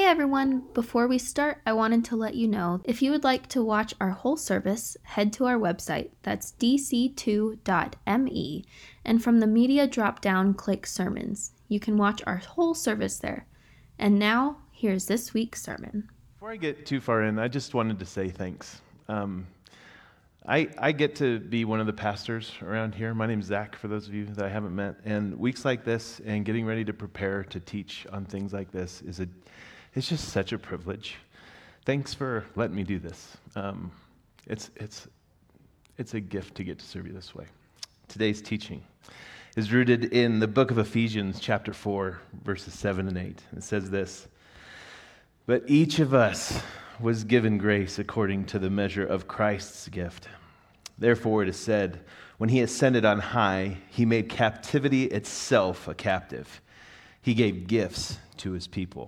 Hey everyone! Before we start, I wanted to let you know if you would like to watch our whole service, head to our website, that's dc2.me, and from the media drop-down, click Sermons. You can watch our whole service there. And now, here's this week's sermon. Before I get too far in, I just wanted to say thanks. I get to be one of the pastors around here. My name's Zach, for those of you that I haven't met. And weeks like this and getting ready to prepare to teach on things like this it's just such a privilege. Thanks for letting me do this. It's a gift to get to serve you this way. Today's teaching is rooted in the book of Ephesians, chapter 4, verses 7 and 8. It says this: "But each of us was given grace according to the measure of Christ's gift. Therefore it is said, when he ascended on high, he made captivity itself a captive. He gave gifts to his people."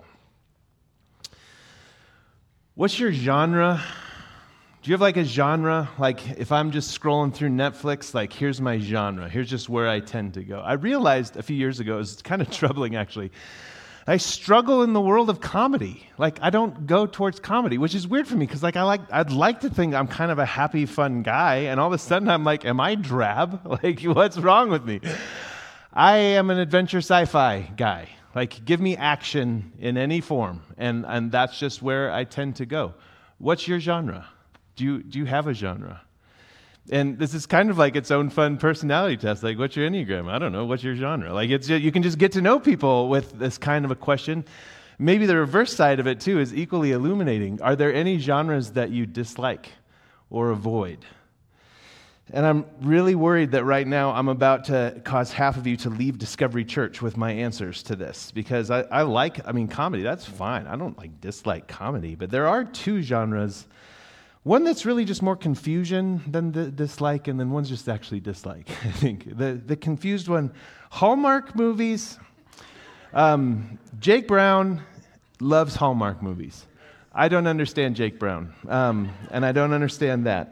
What's your genre? Do you have like a genre? Like if I'm just scrolling through Netflix, like here's my genre. Here's just where I tend to go. I realized a few years ago, it was kind of troubling actually, I struggle in the world of comedy. Like I don't go towards comedy, which is weird for me because I'd like to think I'm kind of a happy, fun guy, and all of a sudden I'm like, am I drab? Like what's wrong with me? I am an adventure sci-fi guy. Like give me action in any form, and that's just where I tend to go. What's your genre? Do you have a genre? And this is kind of like its own fun personality test. Like, what's your Enneagram? I don't know. What's your genre? Like, you can just get to know people with this kind of a question. Maybe the reverse side of it, too, is equally illuminating. Are there any genres that you dislike or avoid? And I'm really worried that right now I'm about to cause half of you to leave Discovery Church with my answers to this. Because I mean, comedy, that's fine. I don't dislike comedy. But there are two genres. One that's really just more confusion than the dislike, and then one's just actually dislike, I think. The confused one, Hallmark movies. Jake Brown loves Hallmark movies. I don't understand Jake Brown, and I don't understand that.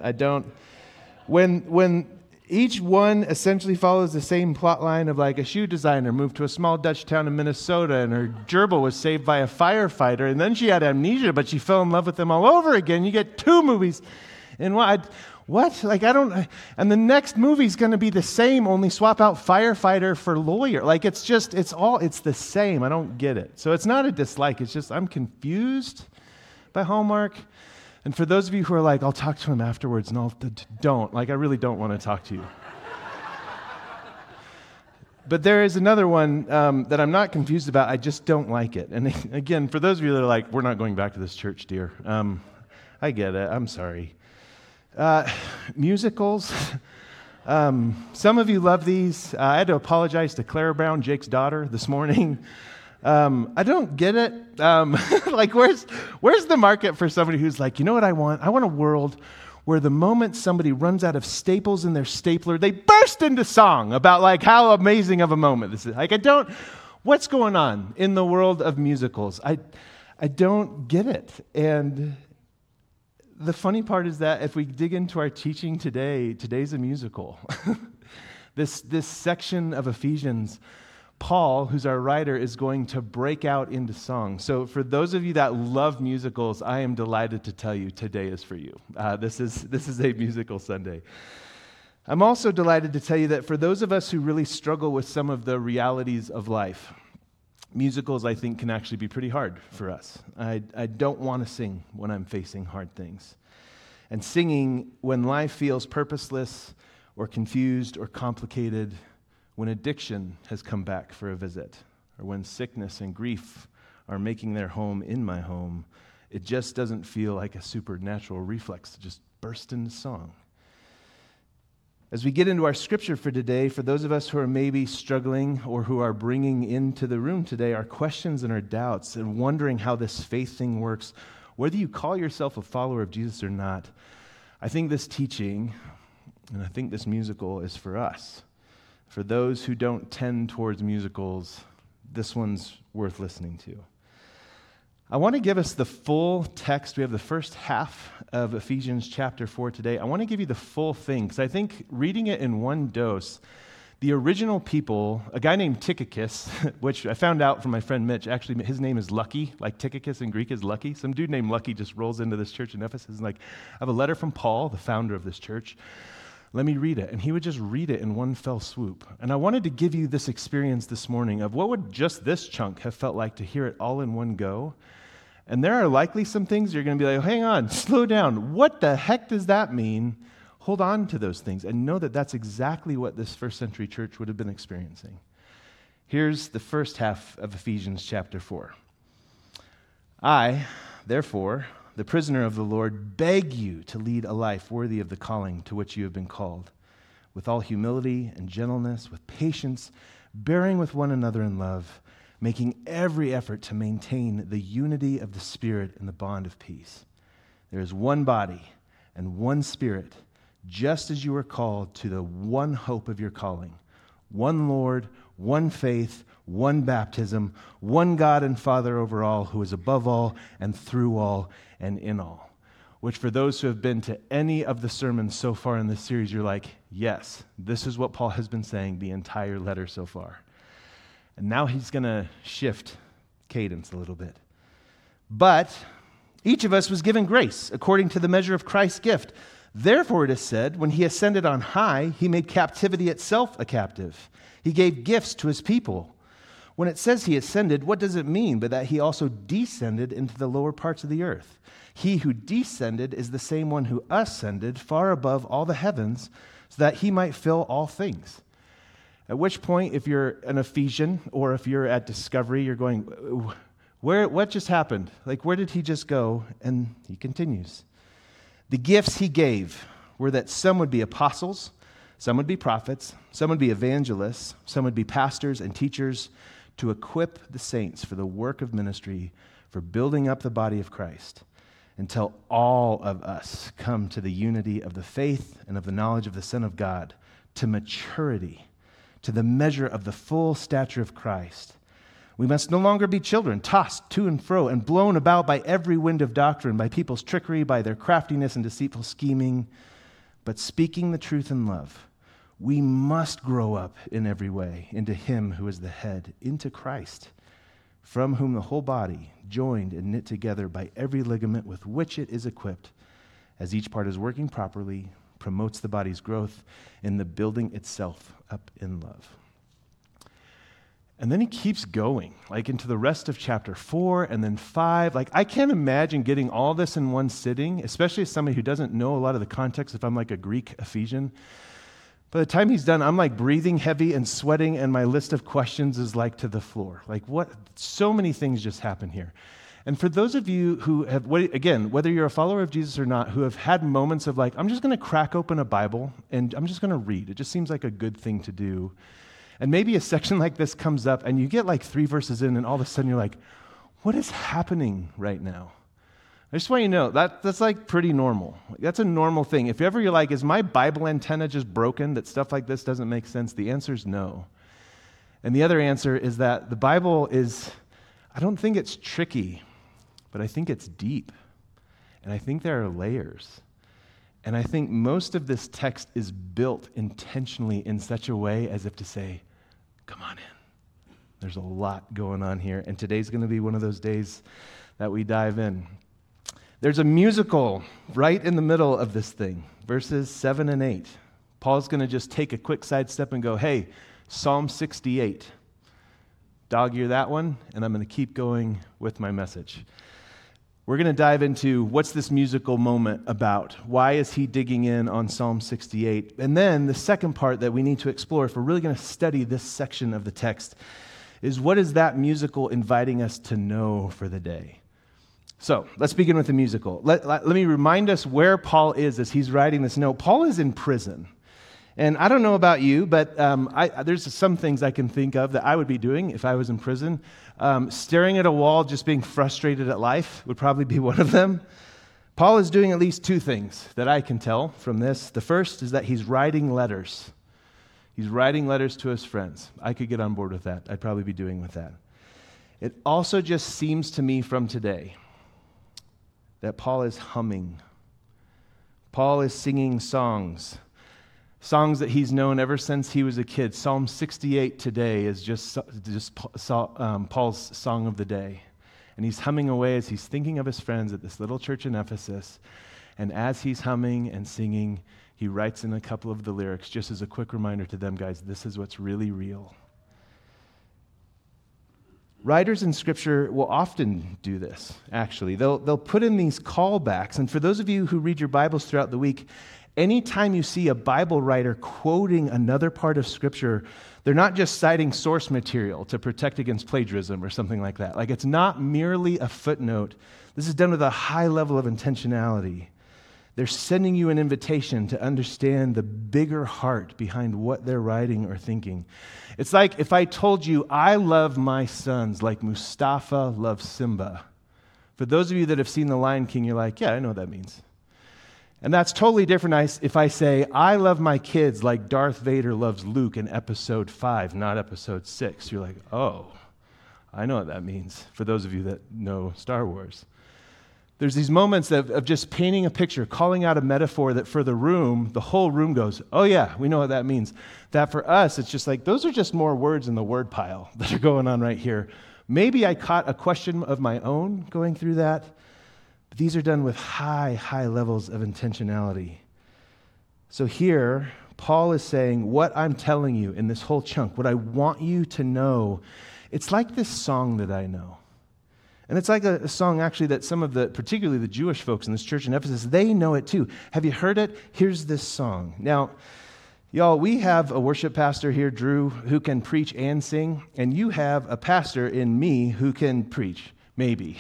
When each one essentially follows the same plot line of like a shoe designer moved to a small Dutch town in Minnesota and her gerbil was saved by a firefighter and then she had amnesia but she fell in love with him all over again. You get two movies. And what? Like and the next movie's going to be the same, only swap out firefighter for lawyer. Like it's the same. I don't get it. So it's not a dislike. It's just I'm confused by Hallmark. And for those of you who are like, I'll talk to him afterwards, and don't. Like, I really don't want to talk to you. But there is another one that I'm not confused about. I just don't like it. And again, for those of you that are like, we're not going back to this church, dear. I get it. I'm sorry. Musicals. Some of you love these. I had to apologize to Clara Brown, Jake's daughter, this morning. I don't get it. Like, where's the market for somebody who's like, you know what I want? I want a world where the moment somebody runs out of staples in their stapler, they burst into song about like how amazing of a moment this is. Like, what's going on in the world of musicals? I don't get it. And the funny part is that if we dig into our teaching today's a musical. This section of Ephesians, Paul, who's our writer, is going to break out into song. So for those of you that love musicals, I am delighted to tell you today is for you. This is a musical Sunday. I'm also delighted to tell you that for those of us who really struggle with some of the realities of life, musicals, I think, can actually be pretty hard for us. I don't want to sing when I'm facing hard things. And singing when life feels purposeless or confused or complicated, when addiction has come back for a visit, or when sickness and grief are making their home in my home, it just doesn't feel like a supernatural reflex to just burst into song. As we get into our scripture for today, for those of us who are maybe struggling or who are bringing into the room today our questions and our doubts and wondering how this faith thing works, whether you call yourself a follower of Jesus or not, I think this teaching and I think this musical is for us. For those who don't tend towards musicals, this one's worth listening to. I want to give us the full text. We have the first half of Ephesians chapter 4 today. I want to give you the full thing, because I think reading it in one dose The original people, a guy named Tychicus, which I found out from my friend Mitch, actually his name is Lucky, like Tychicus in Greek is lucky. Some dude named Lucky just rolls into this church in Ephesus and like, I have a letter from Paul, the founder of this church. Let me read it. And he would just read it in one fell swoop. And I wanted to give you this experience this morning of what would just this chunk have felt like to hear it all in one go. And there are likely some things you're going to be like, hang on, slow down. What the heck does that mean? Hold on to those things and know that that's exactly what this first century church would have been experiencing. Here's the first half of Ephesians chapter 4. I, therefore, the prisoner of the Lord, beg you to lead a life worthy of the calling to which you have been called, with all humility and gentleness, with patience, bearing with one another in love, making every effort to maintain the unity of the Spirit in the bond of peace. There is one body and one Spirit, just as you were called to the one hope of your calling, one Lord, one faith, one baptism, one God and Father over all, who is above all and through all and in all. Which for those who have been to any of the sermons so far in this series, you're like, yes, this is what Paul has been saying the entire letter so far. And now he's going to shift cadence a little bit. But each of us was given grace according to the measure of Christ's gift. Therefore, it is said, when he ascended on high, he made captivity itself a captive. He gave gifts to his people. When it says he ascended, what does it mean but that he also descended into the lower parts of the earth? He who descended is the same one who ascended far above all the heavens so that he might fill all things. At which point, if you're an Ephesian or if you're at Discovery, you're going, what just happened? Like, where did he just go? And he continues. The gifts he gave were that some would be apostles, some would be prophets, some would be evangelists, some would be pastors and teachers to equip the saints for the work of ministry, for building up the body of Christ, until all of us come to the unity of the faith and of the knowledge of the Son of God, to maturity, to the measure of the full stature of Christ. We must no longer be children, tossed to and fro and blown about by every wind of doctrine, by people's trickery, by their craftiness and deceitful scheming, but speaking the truth in love. We must grow up in every way into him who is the head, into Christ, from whom the whole body, joined and knit together by every ligament with which it is equipped, as each part is working properly, promotes the body's growth in the building itself up in love. And then he keeps going, like into the rest of chapter 4 and then 5. Like, I can't imagine getting all this in one sitting, especially as somebody who doesn't know a lot of the context if I'm like a Greek Ephesian. By the time he's done, I'm like breathing heavy and sweating, and my list of questions is like to the floor. Like, what? So many things just happen here. And for those of you who have, again, whether you're a follower of Jesus or not, who have had moments of like, I'm just going to crack open a Bible and I'm just going to read. It just seems like a good thing to do. And maybe a section like this comes up and you get like 3 verses in and all of a sudden you're like, what is happening right now? I just want you to know, that's like pretty normal. That's a normal thing. If ever you're like, is my Bible antenna just broken that stuff like this doesn't make sense? The answer is no. And the other answer is that the Bible is, I don't think it's tricky, but I think it's deep. And I think there are layers. And I think most of this text is built intentionally in such a way as if to say, come on in. There's a lot going on here. And today's going to be one of those days that we dive in. There's a musical right in the middle of this thing, verses 7 and 8. Paul's going to just take a quick sidestep and go, hey, Psalm 68. Dog ear that one, and I'm going to keep going with my message. We're going to dive into what's this musical moment about? Why is he digging in on Psalm 68? And then the second part that we need to explore, if we're really going to study this section of the text, is what is that musical inviting us to know for the day? So let's begin with the musical. Let me remind us where Paul is as he's writing this note. Paul is in prison. And I don't know about you, but there's some things I can think of that I would be doing if I was in prison. Staring at a wall, just being frustrated at life would probably be one of them. Paul is doing at least 2 things that I can tell from this. The first is that he's writing letters. He's writing letters to his friends. I could get on board with that. I'd probably be doing with that. It also just seems to me from today that Paul is humming. Paul is singing songs. Songs that he's known ever since he was a kid. Psalm 68 today is just Paul's song of the day. And he's humming away as he's thinking of his friends at this little church in Ephesus. And as he's humming and singing, he writes in a couple of the lyrics, just as a quick reminder to them, guys, this is what's really real. Writers in Scripture will often do this, actually. They'll put in these callbacks. And for those of you who read your Bibles throughout the week, anytime you see a Bible writer quoting another part of Scripture, they're not just citing source material to protect against plagiarism or something like that. Like, it's not merely a footnote. This is done with a high level of intentionality. They're sending you an invitation to understand the bigger heart behind what they're writing or thinking. It's like if I told you, I love my sons like Mustafa loves Simba. For those of you that have seen The Lion King, you're like, yeah, I know what that means. And that's totally different if I say, I love my kids like Darth Vader loves Luke in episode 5, not episode 6. You're like, oh, I know what that means, for those of you that know Star Wars. There's these moments of just painting a picture, calling out a metaphor that for the room, the whole room goes, oh yeah, we know what that means. That for us, it's just like, those are just more words in the word pile that are going on right here. Maybe I caught a question of my own going through that. But these are done with high levels of intentionality. So here, Paul is saying, what I'm telling you in this whole chunk, what I want you to know, it's like this song that I know. And it's like a song, actually, that some of particularly the Jewish folks in this church in Ephesus, they know it too. Have you heard it? Here's this song. Now, y'all, we have a worship pastor here, Drew, who can preach and sing, and you have a pastor in me who can preach, maybe.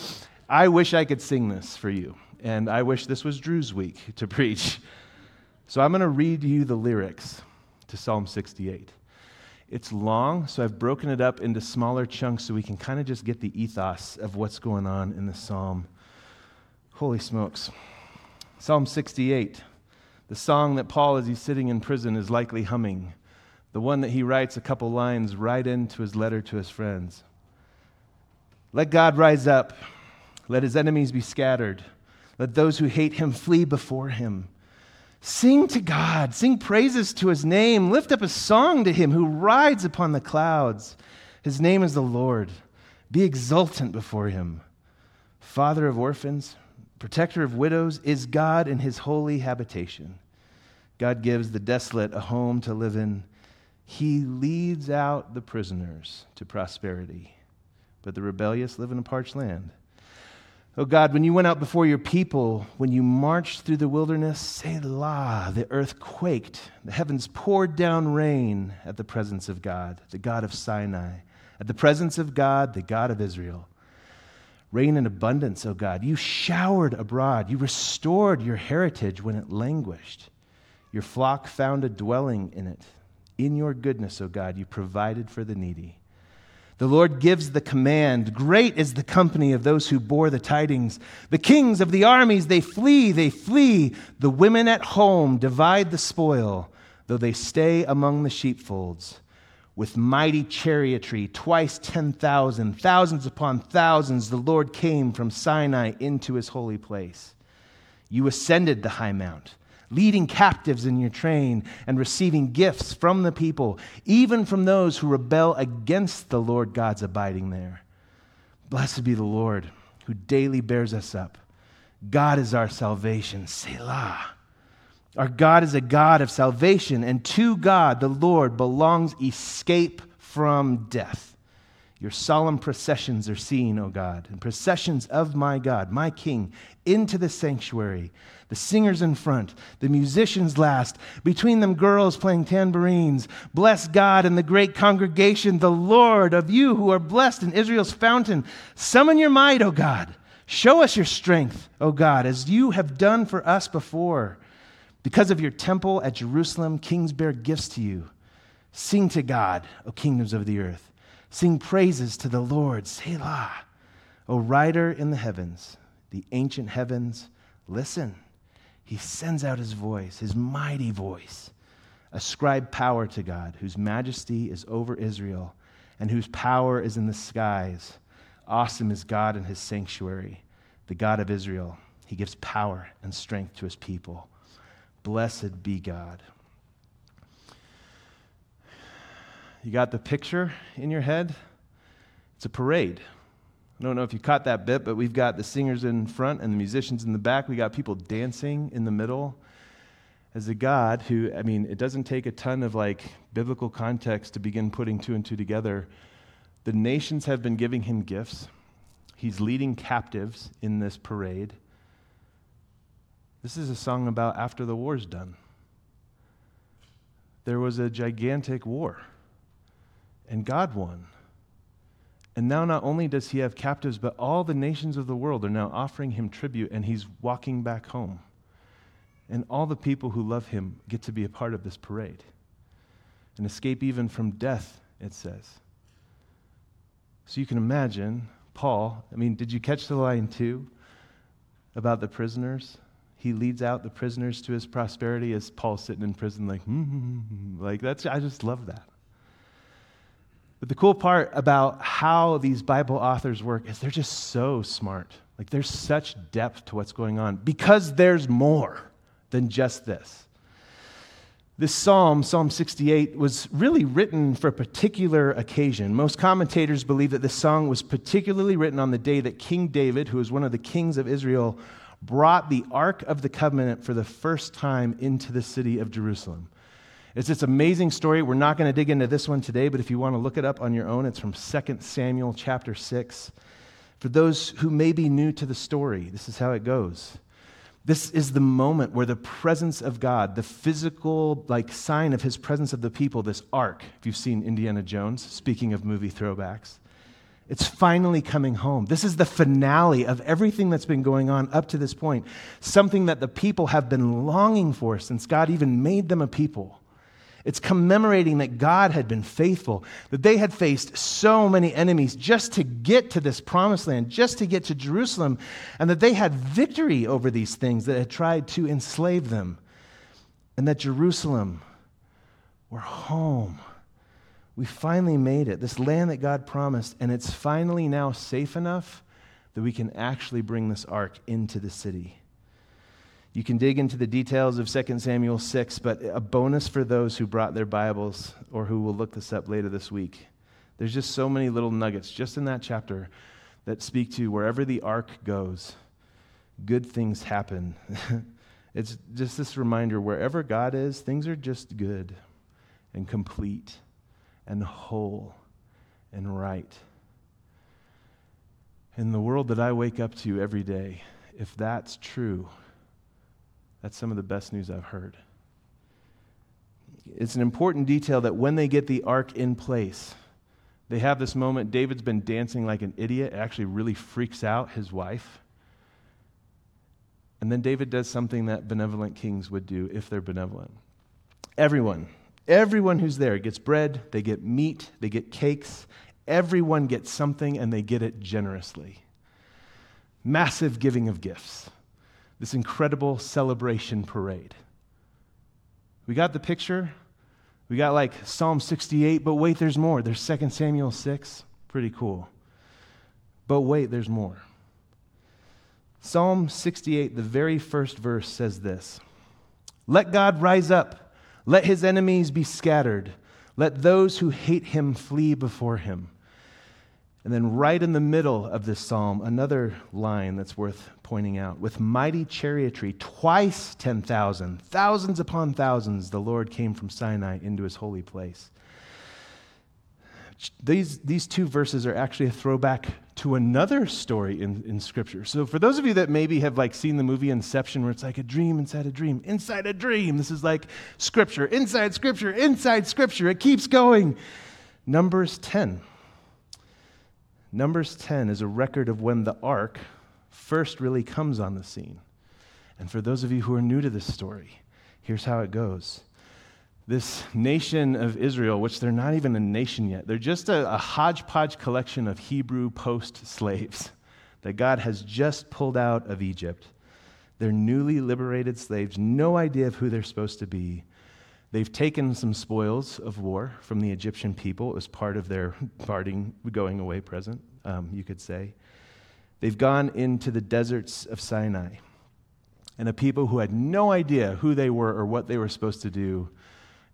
I wish I could sing this for you, and I wish this was Drew's week to preach. So I'm going to read you the lyrics to Psalm 68. It's long, so I've broken it up into smaller chunks so we can kind of just get the ethos of what's going on in the psalm. Holy smokes. Psalm 68, the song that Paul, as he's sitting in prison, is likely humming, the one that he writes a couple lines right into his letter to his friends. Let God rise up. Let his enemies be scattered. Let those who hate him flee before him. Sing to God, sing praises to his name, lift up a song to him who rides upon the clouds. His name is the Lord. Be exultant before him. Father of orphans, protector of widows, is God in his holy habitation. God gives the desolate a home to live in. He leads out the prisoners to prosperity, but the rebellious live in a parched land. Oh God, when you went out before your people, when you marched through the wilderness, Selah, the earth quaked, the heavens poured down rain at the presence of God, the God of Sinai, at the presence of God, the God of Israel. Rain in abundance, O God. You showered abroad. You restored your heritage when it languished. Your flock found a dwelling in it. In your goodness, O God, you provided for the needy. The Lord gives the command. Great is the company of those who bore the tidings. The kings of the armies, they flee, they flee. The women at home divide the spoil, though they stay among the sheepfolds. With mighty chariotry, twice 10,000, thousands upon thousands, the Lord came from Sinai into his holy place. You ascended the high mount, leading captives in your train and receiving gifts from the people, even from those who rebel against the Lord God's abiding there. Blessed be the Lord, who daily bears us up. God is our salvation. Selah. Our God is a God of salvation, and to God, the Lord, belongs escape from death. Your solemn processions are seen, O God, and processions of my God, my King, into the sanctuary. The singers in front, the musicians last, between them girls playing tambourines. Bless God and the great congregation, the Lord of you who are blessed in Israel's fountain. Summon your might, O God. Show us your strength, O God, as you have done for us before. Because of your temple at Jerusalem, kings bear gifts to you. Sing to God, O kingdoms of the earth. Sing praises to the Lord, Selah. O rider in the heavens, the ancient heavens, listen. He sends out his voice, his mighty voice. Ascribe power to God, whose majesty is over Israel and whose power is in the skies. Awesome is God in his sanctuary, the God of Israel. He gives power and strength to his people. Blessed be God. You got the picture in your head? It's a parade. I don't know if you caught that bit, but we've got the singers in front and the musicians in the back. We got people dancing in the middle. As a God who, it doesn't take a ton of biblical context to begin putting two and two together. The nations have been giving him gifts. He's leading captives in this parade. This is a song about after the war's done. There was a gigantic war, and God won. And now not only does he have captives, but all the nations of the world are now offering him tribute, and he's walking back home. And all the people who love him get to be a part of this parade and escape even from death, it says. So you can imagine Paul, did you catch the line too about the prisoners? He leads out the prisoners to his prosperity as Paul's sitting in prison I just love that. But the cool part about how these Bible authors work is they're just so smart. There's such depth to what's going on because there's more than just this. This psalm, Psalm 68, was really written for a particular occasion. Most commentators believe that this song was particularly written on the day that King David, who was one of the kings of Israel, brought the Ark of the Covenant for the first time into the city of Jerusalem. It's this amazing story. We're not going to dig into this one today, but if you want to look it up on your own, it's from 2 Samuel chapter 6. For those who may be new to the story, this is how it goes. This is the moment where the presence of God, the physical sign of his presence of the people, this ark, if you've seen Indiana Jones, speaking of movie throwbacks, it's finally coming home. This is the finale of everything that's been going on up to this point, something that the people have been longing for since God even made them a people. It's commemorating that God had been faithful, that they had faced so many enemies just to get to this promised land, just to get to Jerusalem, and that they had victory over these things that had tried to enslave them, and that Jerusalem, we're home. We finally made it, this land that God promised, and it's finally now safe enough that we can actually bring this ark into the city. You can dig into the details of 2 Samuel 6, but a bonus for those who brought their Bibles or who will look this up later this week. There's just so many little nuggets just in that chapter that speak to wherever the ark goes, good things happen. It's just this reminder, wherever God is, things are just good and complete and whole and right. In the world that I wake up to every day, if that's true, that's some of the best news I've heard. It's an important detail that when they get the ark in place, they have this moment. David's been dancing like an idiot. It actually really freaks out his wife. And then David does something that benevolent kings would do if they're benevolent. Everyone who's there gets bread, they get meat, they get cakes. Everyone gets something and they get it generously. Massive giving of gifts. This incredible celebration parade. We got the picture. We got Psalm 68, but wait, there's more. There's 2 Samuel 6. Pretty cool. But wait, there's more. Psalm 68, the very first verse says this: "Let God rise up. Let his enemies be scattered. Let those who hate him flee before him." And then right in the middle of this psalm, another line that's worth pointing out. "With mighty chariotry, twice 10,000, thousands upon thousands, the Lord came from Sinai into his holy place." These two verses are actually a throwback to another story in Scripture. So for those of you that maybe have seen the movie Inception, where it's like a dream inside a dream, inside a dream, this is like Scripture, inside Scripture, inside Scripture. It keeps going. Numbers 10. Numbers 10 is a record of when the ark first really comes on the scene. And for those of you who are new to this story, here's how it goes. This nation of Israel, which they're not even a nation yet, they're just a hodgepodge collection of Hebrew post-slaves that God has just pulled out of Egypt. They're newly liberated slaves, no idea of who they're supposed to be. They've taken some spoils of war from the Egyptian people. It was part of their going away present, you could say. They've gone into the deserts of Sinai. And a people who had no idea who they were or what they were supposed to do,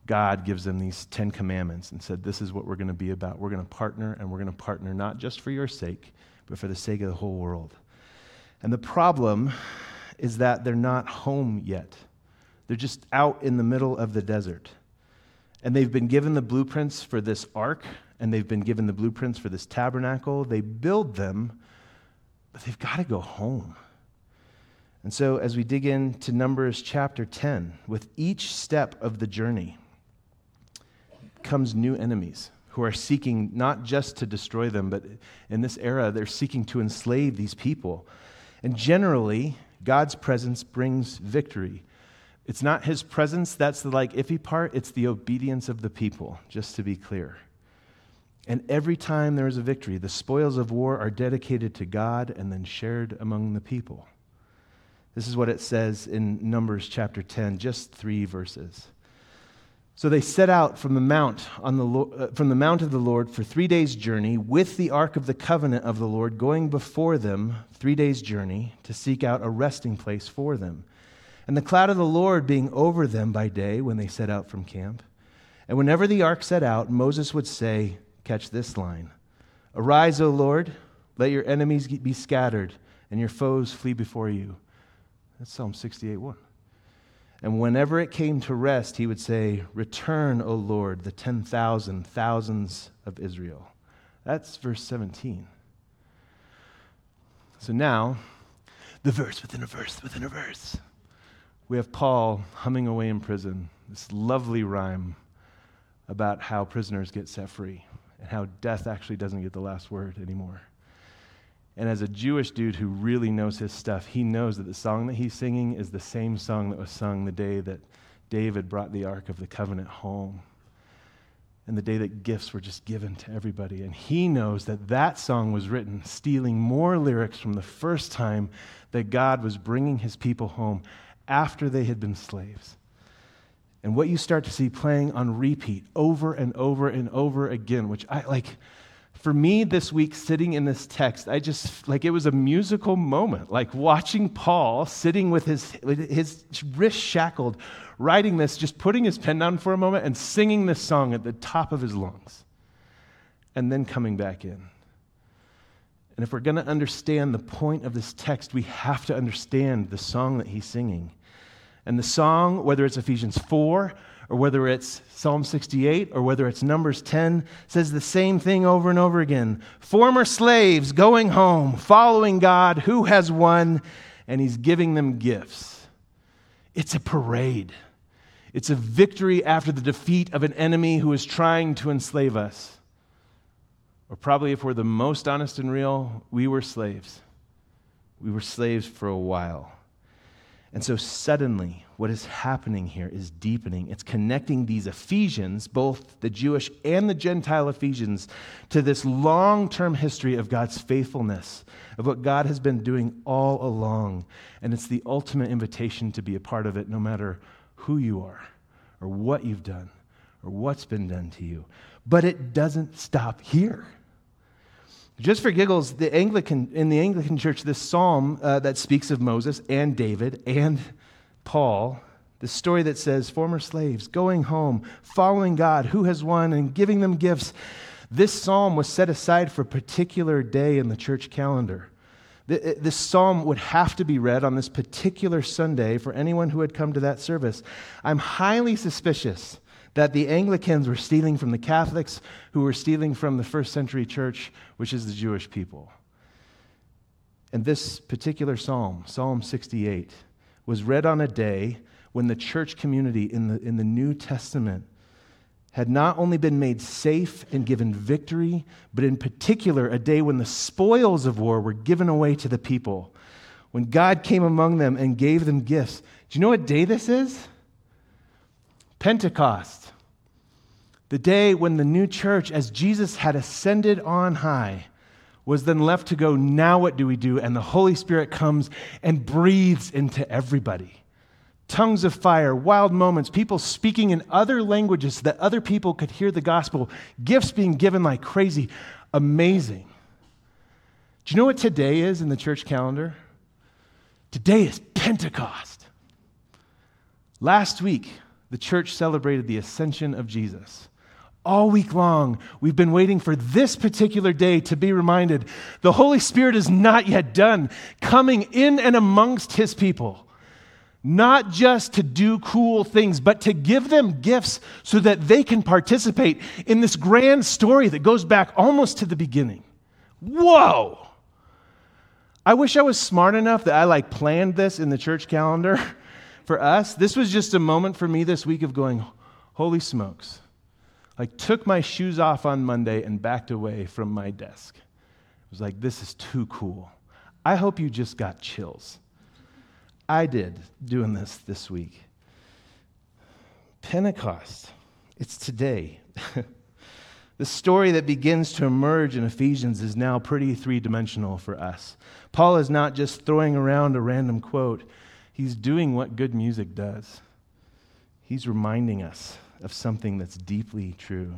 God gives them these 10 commandments and said, this is what we're going to be about. We're going to partner, and we're going to partner not just for your sake, but for the sake of the whole world. And the problem is that they're not home yet. They're just out in the middle of the desert. And they've been given the blueprints for this ark, and they've been given the blueprints for this tabernacle. They build them, but they've got to go home. And so as we dig into Numbers chapter 10, with each step of the journey comes new enemies who are seeking not just to destroy them, but in this era, they're seeking to enslave these people. And generally, God's presence brings victory. It's not his presence that's the iffy part, it's the obedience of the people, just to be clear. And every time there is a victory, the spoils of war are dedicated to God and then shared among the people. This is what it says in Numbers chapter 10, just 3 verses. So they set out from the mount of the Lord for 3 days' journey with the ark of the covenant of the Lord going before them 3 days' journey to seek out a resting place for them. And the cloud of the Lord being over them by day when they set out from camp. And whenever the ark set out, Moses would say, catch this line, arise, O Lord, let your enemies be scattered and your foes flee before you. That's Psalm 68:1. And whenever it came to rest, he would say, return, O Lord, the 10,000 thousands of Israel. That's verse 17. So now, the verse within a verse within a verse. We have Paul humming away in prison, this lovely rhyme about how prisoners get set free and how death actually doesn't get the last word anymore. And as a Jewish dude who really knows his stuff, he knows that the song that he's singing is the same song that was sung the day that David brought the Ark of the Covenant home and the day that gifts were just given to everybody. And he knows that that song was written stealing more lyrics from the first time that God was bringing his people home after they had been slaves. And what you start to see playing on repeat over and over and over again, which I like. For me this week, sitting in this text, I just, it was a musical moment, watching Paul sitting with his wrist shackled, writing this, just putting his pen down for a moment and singing this song at the top of his lungs, and then coming back in. And if we're going to understand the point of this text, we have to understand the song that he's singing. And the song, whether it's Ephesians 4, or whether it's Psalm 68, or whether it's Numbers 10, says the same thing over and over again. Former slaves going home, following God who has won, and he's giving them gifts. It's a parade. It's a victory after the defeat of an enemy who is trying to enslave us. Or probably, if we're the most honest and real, we were slaves. We were slaves for a while. And so suddenly, what is happening here is deepening. It's connecting these Ephesians, both the Jewish and the Gentile Ephesians, to this long-term history of God's faithfulness, of what God has been doing all along. And it's the ultimate invitation to be a part of it, no matter who you are, or what you've done, or what's been done to you. But it doesn't stop here. Just for giggles, in the Anglican Church, this psalm that speaks of Moses and David and Paul, the story that says former slaves going home, following God who has won and giving them gifts, this psalm was set aside for a particular day in the church calendar. This psalm would have to be read on this particular Sunday for anyone who had come to that service. I'm highly suspicious that the Anglicans were stealing from the Catholics, who were stealing from the first century church, which is the Jewish people. And this particular psalm, Psalm 68, was read on a day when the church community in the New Testament had not only been made safe and given victory, but in particular a day when the spoils of war were given away to the people, when God came among them and gave them gifts. Do you know what day this is? Pentecost, the day when the new church, as Jesus had ascended on high, was then left to go, now what do we do? And the Holy Spirit comes and breathes into everybody. Tongues of fire, wild moments, people speaking in other languages so that other people could hear the gospel, gifts being given like crazy. Amazing. Do you know what today is in the church calendar? Today is Pentecost. Last week, the church celebrated the ascension of Jesus. All week long, we've been waiting for this particular day to be reminded the Holy Spirit is not yet done coming in and amongst his people. Not just to do cool things, but to give them gifts so that they can participate in this grand story that goes back almost to the beginning. Whoa! I wish I was smart enough that I planned this in the church calendar for us. This was just a moment for me this week of going, holy smokes. Took my shoes off on Monday and backed away from my desk. It was like, this is too cool. I hope you just got chills. I did doing this week. Pentecost. It's today. The story that begins to emerge in Ephesians is now pretty three-dimensional for us. Paul is not just throwing around a random quote. He's doing what good music does. He's reminding us of something that's deeply true.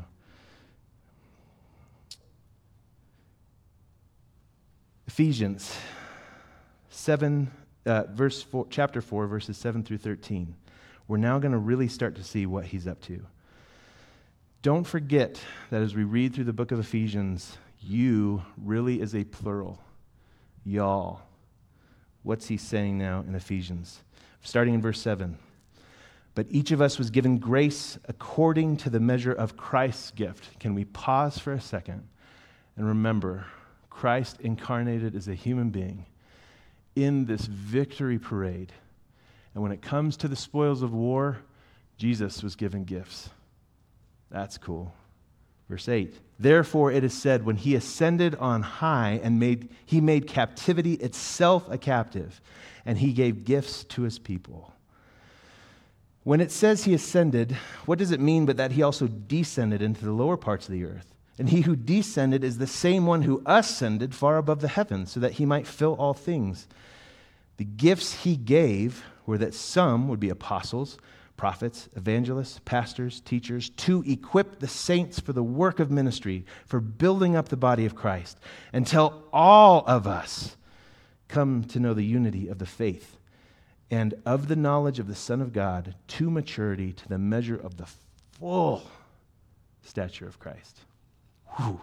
Ephesians 7, chapter 4, verses 7 through 13. We're now going to really start to see what he's up to. Don't forget that as we read through the book of Ephesians, you really is a plural. Y'all. What's he saying now in Ephesians? Starting in verse 7. But each of us was given grace according to the measure of Christ's gift. Can we pause for a second and remember Christ incarnated as a human being in this victory parade. And when it comes to the spoils of war, Jesus was given gifts. That's cool. Verse 8, therefore it is said, when he ascended on high and he made captivity itself a captive, and he gave gifts to his people. When it says he ascended, what does it mean but that he also descended into the lower parts of the earth? And he who descended is the same one who ascended far above the heavens, so that he might fill all things. The gifts he gave were that some would be apostles, prophets, evangelists, pastors, teachers, to equip the saints for the work of ministry, for building up the body of Christ, until all of us come to know the unity of the faith and of the knowledge of the Son of God, to maturity, to the measure of the full stature of Christ. Whew.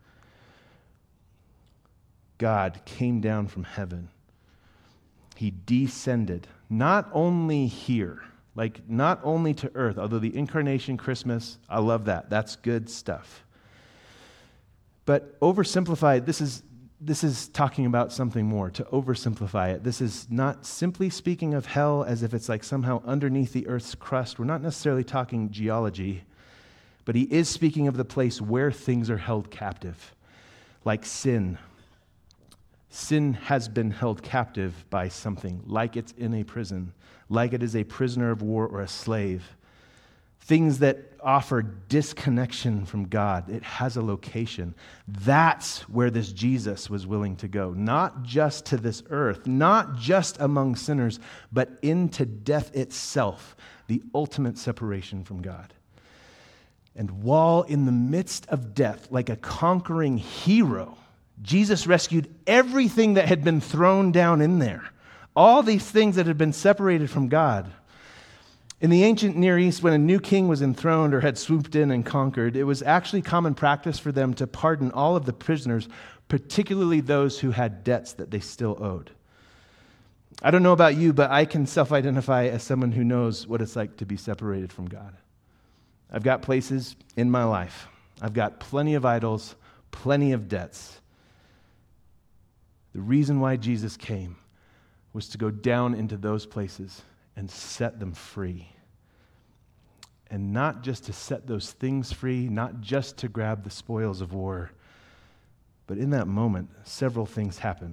God came down from heaven. He descended, not only here, not only to earth, although the incarnation, Christmas, I love that. That's good stuff. But oversimplified, this is talking about something more. To oversimplify it, this is not simply speaking of hell as if it's somehow underneath the earth's crust. We're not necessarily talking geology, but he is speaking of the place where things are held captive, like sin. Sin has been held captive by something, like it's in a prison, like it is a prisoner of war or a slave. Things that offer disconnection from God. It has a location. That's where this Jesus was willing to go. Not just to this earth, not just among sinners, but into death itself, the ultimate separation from God. And while in the midst of death, like a conquering hero, Jesus rescued everything that had been thrown down in there. All these things that had been separated from God. In the ancient Near East, when a new king was enthroned or had swooped in and conquered, it was actually common practice for them to pardon all of the prisoners, particularly those who had debts that they still owed. I don't know about you, but I can self-identify as someone who knows what it's like to be separated from God. I've got places in my life. I've got plenty of idols, plenty of debts. The reason why Jesus came was to go down into those places and set them free. And not just to set those things free, not just to grab the spoils of war, but in that moment, several things happen.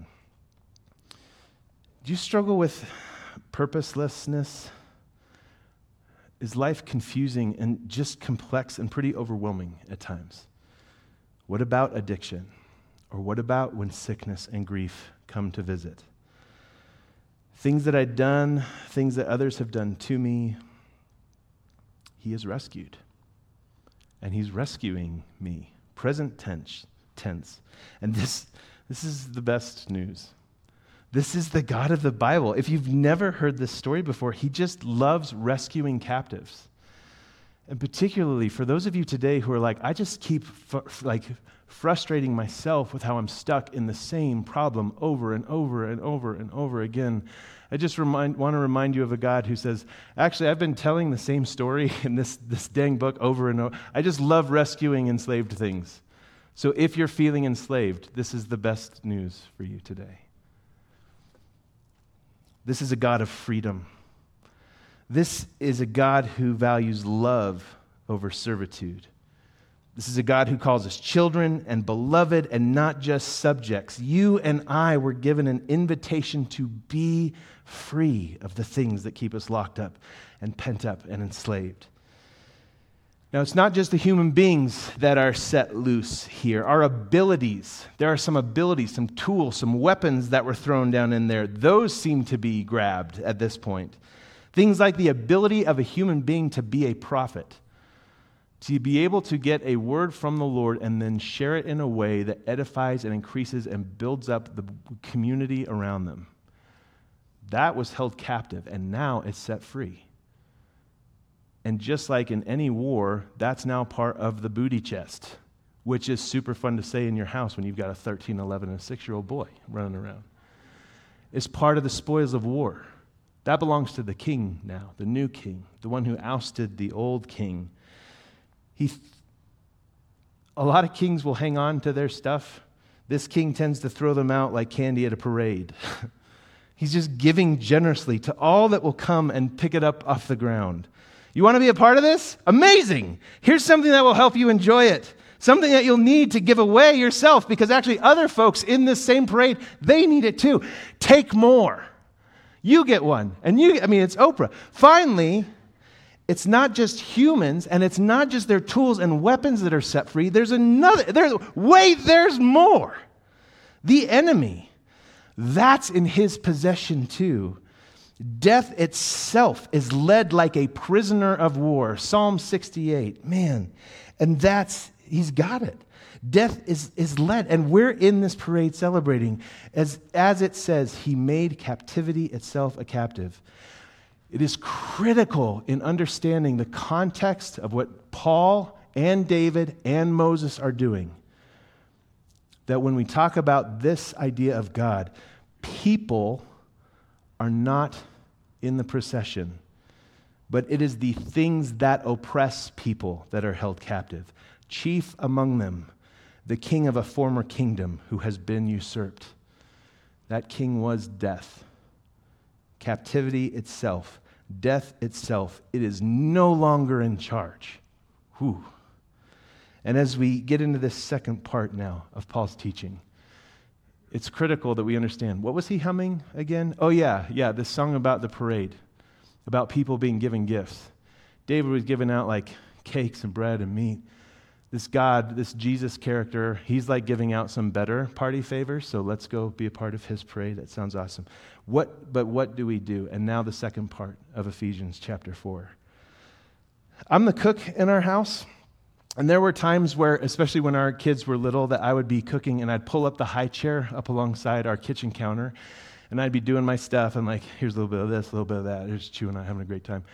Do you struggle with purposelessness? Is life confusing and just complex and pretty overwhelming at times? What about addiction? Or what about when sickness and grief come to visit? Things that I'd done, things that others have done to me, he has rescued. And he's rescuing me. Present tense. And this is the best news. This is the God of the Bible. If you've never heard this story before, he just loves rescuing captives. And particularly for those of you today who are like, I just keep frustrating myself with how I'm stuck in the same problem over and over and over and over again. I just want to remind you of a God who says, actually, I've been telling the same story in this dang book over and over. I just love rescuing enslaved things. So if you're feeling enslaved, this is the best news for you today. This is a God of freedom. This is a God who values love over servitude. This is a God who calls us children and beloved and not just subjects. You and I were given an invitation to be free of the things that keep us locked up and pent up and enslaved. Now, it's not just the human beings that are set loose here. Our abilities, there are some abilities, some tools, some weapons that were thrown down in there. Those seem to be grabbed at this point. Things like the ability of a human being to be a prophet, to be able to get a word from the Lord and then share it in a way that edifies and increases and builds up the community around them. That was held captive, and now it's set free. And just like in any war, that's now part of the booty chest, which is super fun to say in your house when you've got a 13, 11, and a 6-year-old boy running around. It's part of the spoils of war. That belongs to the king now, the new king, the one who ousted the old king. A lot of kings will hang on to their stuff. This king tends to throw them out like candy at a parade. He's just giving generously to all that will come and pick it up off the ground. You want to be a part of this? Amazing. Here's something that will help you enjoy it. Something that you'll need to give away yourself because actually other folks in this same parade, they need it too. Take more. You get one. And it's Oprah. Finally, it's not just humans and it's not just their tools and weapons that are set free. There's more. The enemy, that's in his possession too. Death itself is led like a prisoner of war. Psalm 68. Man, and he's got it. Death is led, and we're in this parade celebrating. As it says, he made captivity itself a captive. It is critical in understanding the context of what Paul and David and Moses are doing. That when we talk about this idea of God, people are not in the procession, but it is the things that oppress people that are held captive. Chief among them, the king of a former kingdom who has been usurped. That king was death. Captivity itself, death itself, it is no longer in charge. Whew. And as we get into this second part now of Paul's teaching, it's critical that we understand. What was he humming again? Oh, yeah, this song about the parade, about people being given gifts. David was giving out like cakes and bread and meat. This God, this Jesus character, he's like giving out some better party favors, so let's go be a part of his parade. That sounds awesome. But what do we do? And now the second part of Ephesians chapter 4. I'm the cook in our house. And there were times where, especially when our kids were little, that I would be cooking and I'd pull up the high chair up alongside our kitchen counter and I'd be doing my stuff and like, here's a little bit of this, a little bit of that. Here's Chew and I having a great time.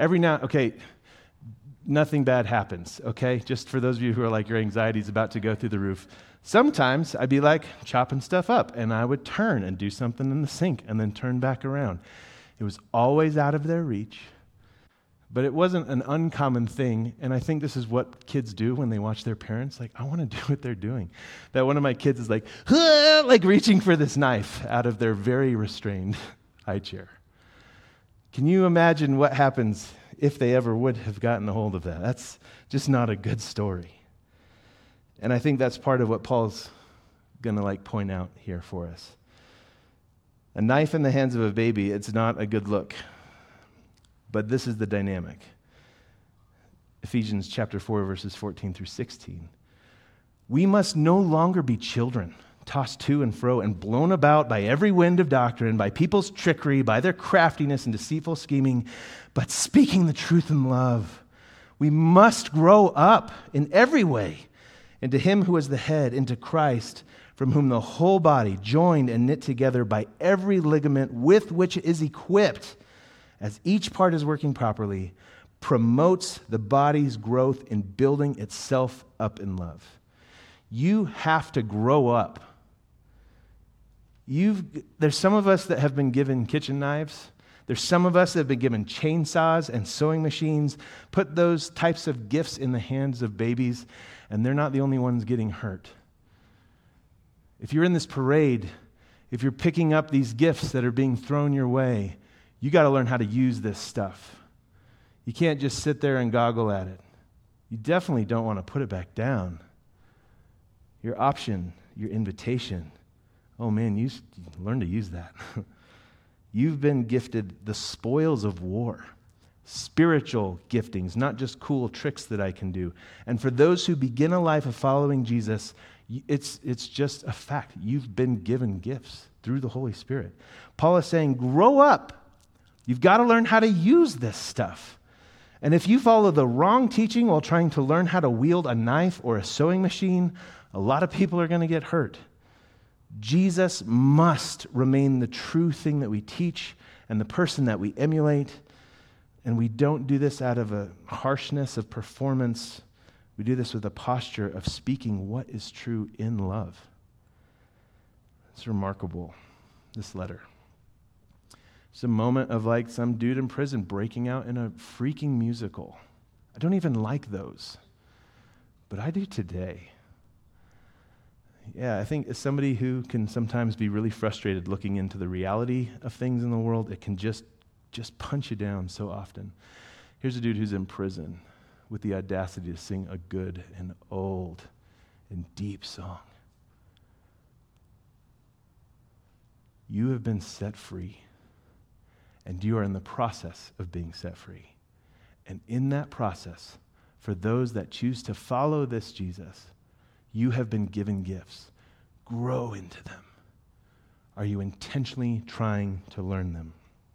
Nothing bad happens, okay? Just for those of you who are like, your anxiety's about to go through the roof. Sometimes I'd be like chopping stuff up and I would turn and do something in the sink and then turn back around. It was always out of their reach. But it wasn't an uncommon thing, and I think this is what kids do when they watch their parents. Like, I want to do what they're doing. That one of my kids is like reaching for this knife out of their very restrained high chair. Can you imagine what happens if they ever would have gotten a hold of that? That's just not a good story. And I think that's part of what Paul's going to point out here for us. A knife in the hands of a baby, it's not a good look. But this is the dynamic. Ephesians chapter 4, verses 14 through 16. We must no longer be children, tossed to and fro and blown about by every wind of doctrine, by people's trickery, by their craftiness and deceitful scheming, but speaking the truth in love. We must grow up in every way into him who is the head, into Christ, from whom the whole body, joined and knit together by every ligament with which it is equipped, as each part is working properly, promotes the body's growth in building itself up in love. You have to grow up. There's some of us that have been given kitchen knives. There's some of us that have been given chainsaws and sewing machines. Put those types of gifts in the hands of babies, and they're not the only ones getting hurt. If you're in this parade, if you're picking up these gifts that are being thrown your way, you got to learn how to use this stuff. You can't just sit there and goggle at it. You definitely don't want to put it back down. Your option, your invitation, oh man, you learn to use that. You've been gifted the spoils of war, spiritual giftings, not just cool tricks that I can do. And for those who begin a life of following Jesus, it's just a fact. You've been given gifts through the Holy Spirit. Paul is saying, grow up. You've got to learn how to use this stuff. And if you follow the wrong teaching while trying to learn how to wield a knife or a sewing machine, a lot of people are going to get hurt. Jesus must remain the true thing that we teach and the person that we emulate. And we don't do this out of a harshness of performance. We do this with a posture of speaking what is true in love. It's remarkable, this letter. It's a moment of like some dude in prison breaking out in a freaking musical. I don't even like those, but I do today. Yeah, I think as somebody who can sometimes be really frustrated looking into the reality of things in the world, it can just punch you down so often. Here's a dude who's in prison with the audacity to sing a good and old and deep song. You have been set free, and you are in the process of being set free. And in that process, for those that choose to follow this Jesus, you have been given gifts. Grow into them. Are you intentionally trying to learn them?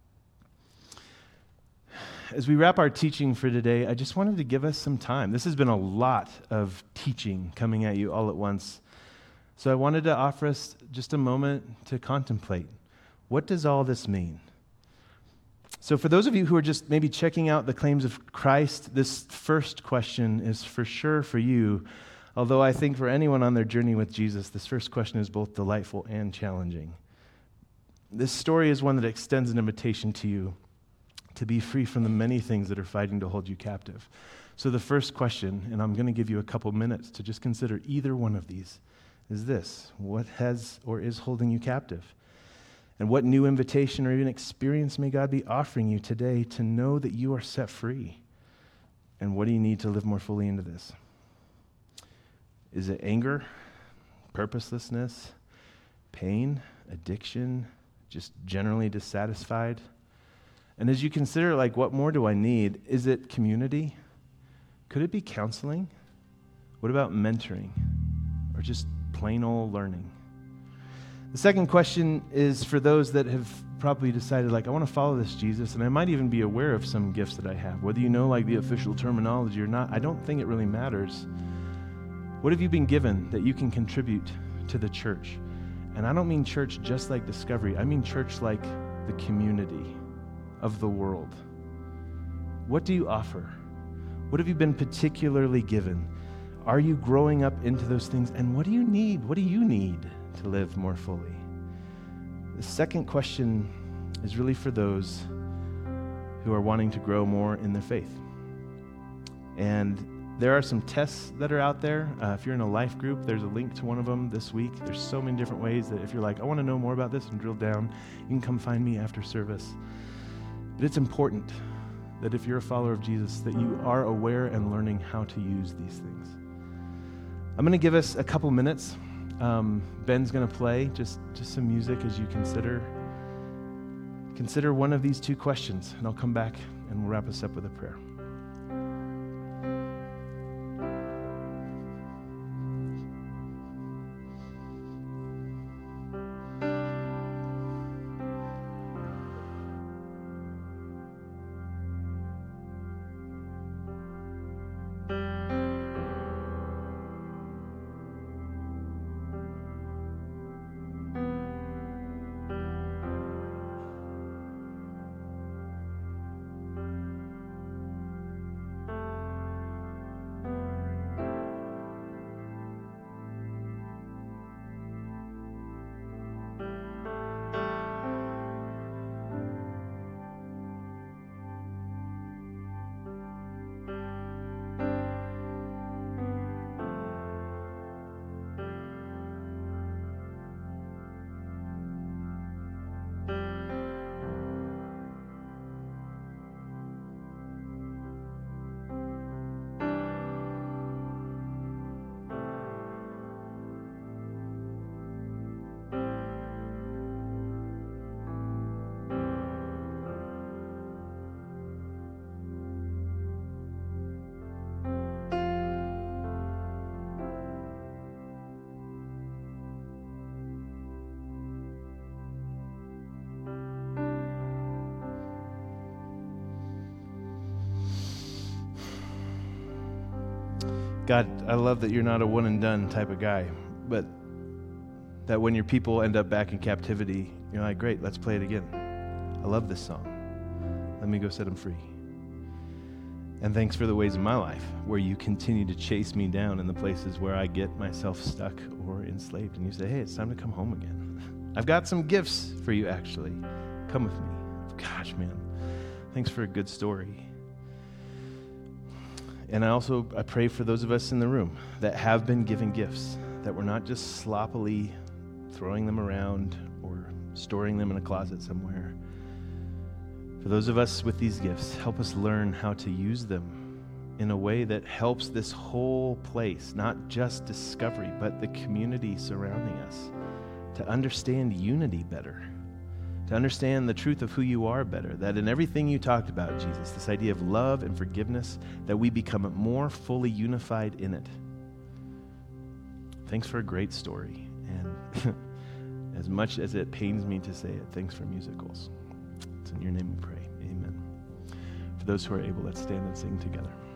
As we wrap our teaching for today, I just wanted to give us some time. This has been a lot of teaching coming at you all at once. So I wanted to offer us just a moment to contemplate. What does all this mean? So for those of you who are just maybe checking out the claims of Christ, this first question is for sure for you. Although I think for anyone on their journey with Jesus, this first question is both delightful and challenging. This story is one that extends an invitation to you to be free from the many things that are fighting to hold you captive. So the first question, and I'm going to give you a couple minutes to just consider either one of these, is this: what has or is holding you captive? And what new invitation or even experience may God be offering you today to know that you are set free? And what do you need to live more fully into this? Is it anger, purposelessness, pain, addiction, just generally dissatisfied? And as you consider, like, what more do I need? Is it community? Could it be counseling? What about mentoring? Or just plain old learning? The second question is for those that have probably decided, like, I want to follow this Jesus, and I might even be aware of some gifts that I have. Whether you know, like, the official terminology or not, I don't think it really matters. What have you been given that you can contribute to the church? And I don't mean church just like Discovery. I mean church like the community of the world. What do you offer? What have you been particularly given? Are you growing up into those things? And what do you need? What do you need to live more fully? The second question is really for those who are wanting to grow more in their faith. And there are some tests that are out there. If you're in a life group, there's a link to one of them this week. There's so many different ways that if you're like, I want to know more about this and drill down, you can come find me after service. But it's important that if you're a follower of Jesus, that you are aware and learning how to use these things. I'm going to give us a couple minutes. Ben's going to play just some music as you consider one of these two questions, and I'll come back and we'll wrap us up with a prayer. God, I love that you're not a one and done type of guy, but that when your people end up back in captivity, you're like, great, let's play it again. I love this song. Let me go set them free. And thanks for the ways in my life where you continue to chase me down in the places where I get myself stuck or enslaved. And you say, hey, it's time to come home again. I've got some gifts for you, actually. Come with me. Gosh, man. Thanks for a good story. And I pray for those of us in the room that have been given gifts, that we're not just sloppily throwing them around or storing them in a closet somewhere. For those of us with these gifts, help us learn how to use them in a way that helps this whole place, not just Discovery, but the community surrounding us, to understand unity better, to understand the truth of who you are better, that in everything you talked about, Jesus, this idea of love and forgiveness, that we become more fully unified in it. Thanks for a great story. And as much as it pains me to say it, thanks for musicals. It's in your name we pray. Amen. For those who are able, let's stand and sing together.